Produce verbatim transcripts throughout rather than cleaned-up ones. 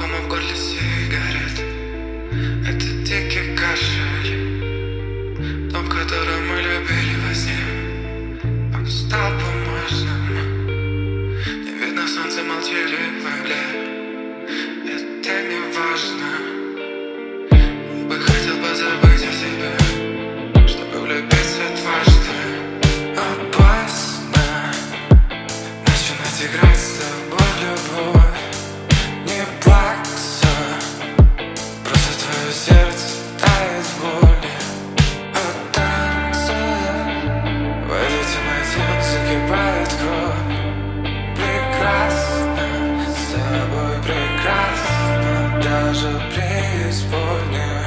Кома в горле сигарет. Это дикий кашель. Дом, который мы любили во сне, он стал бумажным. Не видно солнца, молчали в мгле. Это не важно. Я бы хотел позабыть о себе, чтобы влюбиться дважды. Опасно начинать играть с тобой в любовь. Не плакса, просто твое сердце тает в боли. От танца в этой темноте закипает кровь. Прекрасно, с тобой прекрасно, даже преисподняя.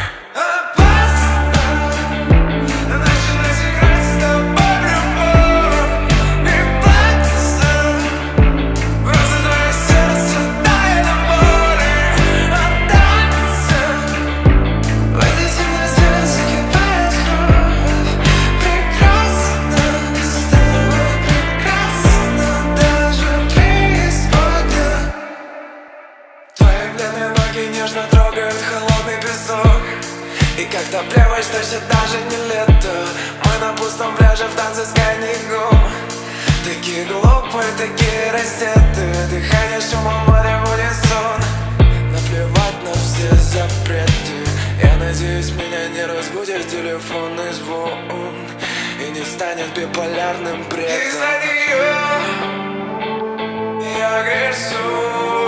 Нежно трогает холодный песок. И когда плевать, что сейчас даже не лето. Мы на пустом пляже в танце с коньяком. Такие глупые, такие раздетые. Дыхание шумом моря в унисон. Наплевать на все запреты. Я надеюсь, меня не разбудит телефонный звон и не станет биполярным бредом. Из-за нее я грешу.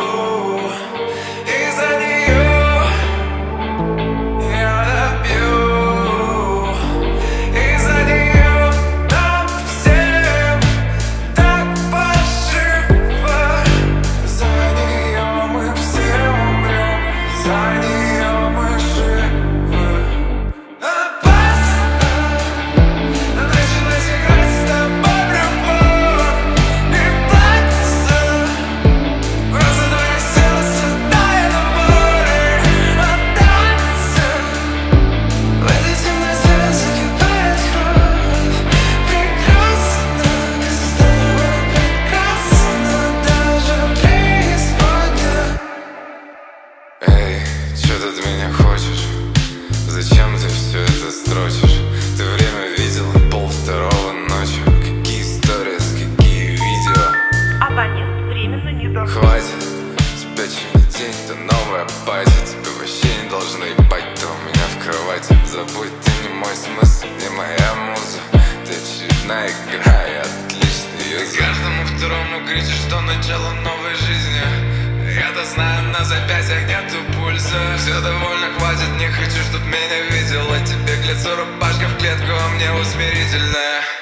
Что ты от меня хочешь? Зачем ты все это строчишь? Ты время видела пол второго ночью. Какие сторис, какие видео. Абонент временно не доступен. Хватит, тебя через день, то новая пати. Тебе вообще не должны ебать, ты у меня в кровати. Забудь, ты не мой смысл, не моя муза. Ты очередная игра, я отличный юзер. Каждому второму кричишь, что начало новой жизни. Я-то знаю, на запястьях нету пульса. Все довольно, хватит, не хочу, чтоб меня видела. Тебе к лицу рубашка в клетку, а мне усмирительная.